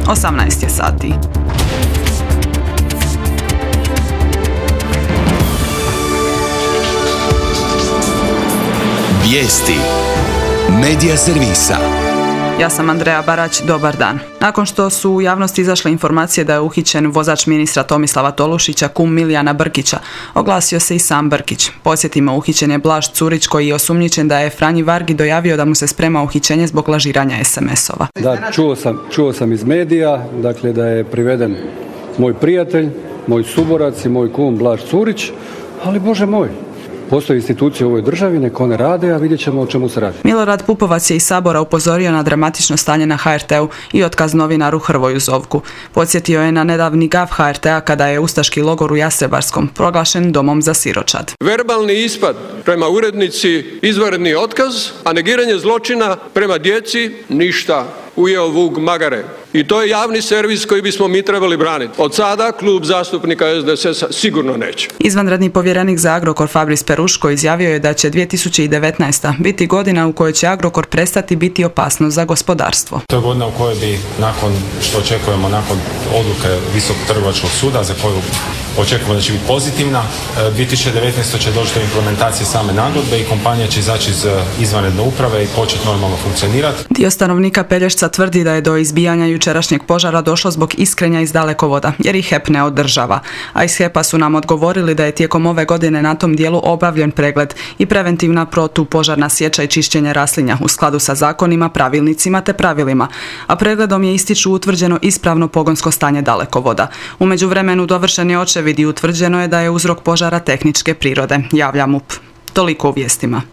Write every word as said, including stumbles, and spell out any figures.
osamnaest je sati. Vijesti Medija servisa. Ja sam Andreja Barać, dobar dan. Nakon što su u javnosti izašle informacije da je uhićen vozač ministra Tomislava Tolušića, kum Milijana Brkića, oglasio se i sam Brkić. Podsjetimo, uhićen je Blaž Curić koji je osumnjičen da je Franji Vargi dojavio da mu se sprema uhićenje zbog lažiranja es em esova. Da, čuo sam, čuo sam iz medija, dakle da je priveden moj prijatelj, moj suborac i moj kum Blaž Curić, ali Bože moj, postoje institucije u ovoj državi, nek one rade, a vidjet ćemo o čemu se radi. Milorad Pupovac je iz Sabora upozorio na dramatično stanje na ha er te-u i otkaz novinaru Hrvoju Zovku. Podsjetio je na nedavni gaf ha er te-a kada je ustaški logor u Jastrebarskom proglašen domom za siročad. Verbalni ispad prema urednici izvanredni otkaz, a negiranje zločina prema djeci ništa. Ujeo vuk magare. I to je javni servis koji bismo mi trebali braniti. Od sada klub zastupnika es de es es-a sigurno neće. Izvanredni povjerenik za Agrokor Fabris Peruško izjavio je da će dvije tisuće devetnaesta biti godina u kojoj će Agrokor prestati biti opasnost za gospodarstvo. To je godina u kojoj bi, nakon što očekujemo, nakon odluke Visokog trgovačkog suda, za koju očekujemo da će biti pozitivna, dvije tisuće devetnaeste će doći do implementacije same nagodbe i kompanija će izaći iz izvanredne uprave i početi normalno funkcionirati. Dio stanovnika Pelješca tvrdi da je do izbijanja jučerašnjeg požara došlo zbog iskrenja iz dalekovoda, jer ih he e pe ne održava. A iz he e pe-a su nam odgovorili da je tijekom ove godine na tom dijelu obavljen pregled i preventivna protupožarna sječa i čišćenje raslinja u skladu sa zakonima, pravilnicima te pravilima. A pregledom je ističu utvrđeno ispravno pogonsko stanje dalekovoda. U međuvremenu dovršen je očevid i utvrđeno je da je uzrok požara tehničke prirode, javlja em u pe. Toliko u vijestima.